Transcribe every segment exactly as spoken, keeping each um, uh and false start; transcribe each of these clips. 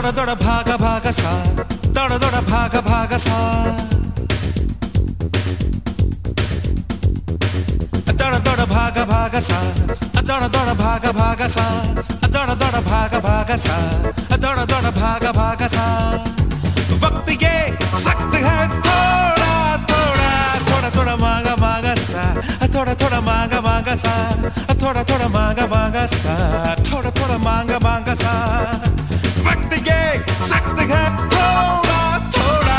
दौड़ दौड़ भागा भागा सा, दौड़ दौड़ भागा भागा सा, दौड़ दौड़ भागा भागा सा, दौड़ दौड़ भागा भागा सा, दौड़ दौड़ भागा भागा सा, दौड़ दौड़ भागा भागा सा। वक्त ये सख्त है थोड़ा थोड़ा, थोड़ा थोड़ा मांगा मांगा सा, थोड़ा थोड़ा मांगा मांगा सा, थोड़ा थोड़ा मांगा मांगा सा, थोड़ा थोड़ा मांगा मांगा सा। वक्त ये सख्त है थोड़ा थोड़ा।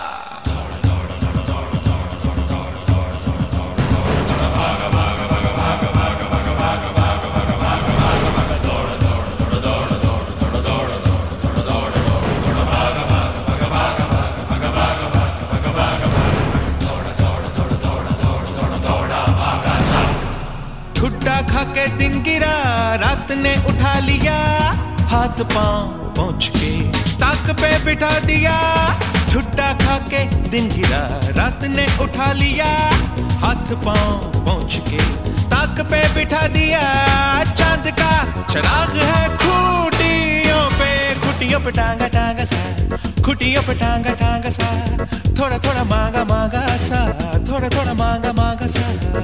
ठुड्डा खा के दिन गिरा, रात ने उठा लिया, हाथ पांव पहुंच के ताक पे बिठा दिया। ठुड्डा खा के दिन गिरा, रात ने उठा लिया, हाथ पांव पहुंच के ताक पे बिठा दिया। चांद का चिराग है खूटियों पे, खूटियों पे टांगा टांगा सा, खूटियों पे टांगा टांगा सा, थोड़ा थोड़ा मांगा मांगा सा, थोड़ा थोड़ा मांगा मांगा सा।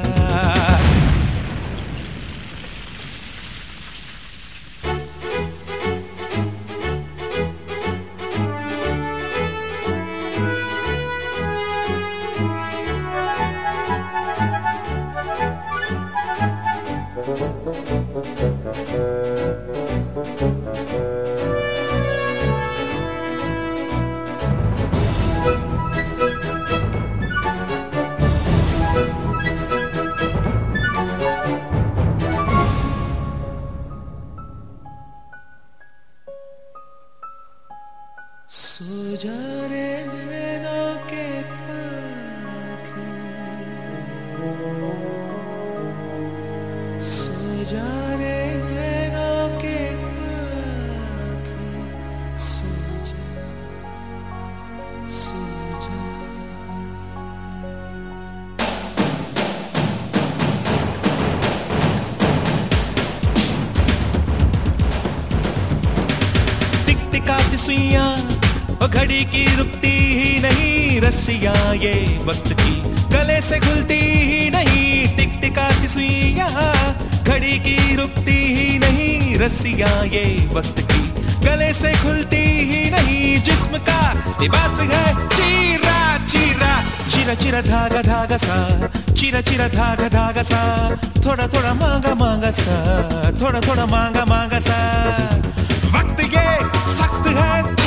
सो जा रे नैनों के पाखे, सो जा रे नैनों के पाखे, सो जा, सो जा। टिक टिकाती सुइयां घड़ी की रुकती ही नहीं, रस्सियां ये वक्त की गले से खुलती ही नहीं। टिक टिकाती सुइयां घड़ी की रुकती ही नहीं, रस्सियां ये वक्त की गले से खुलती ही नहीं। जिस्म का लिबास है चीरा चीरा, चीरा चीरा धागा धागा सा, चीरा चीरा धागा धागा सा, थोड़ा थोड़ा मांगा मांगा सा, थोड़ा थोड़ा मांगा मांगा सा। वक्त ये सख्त है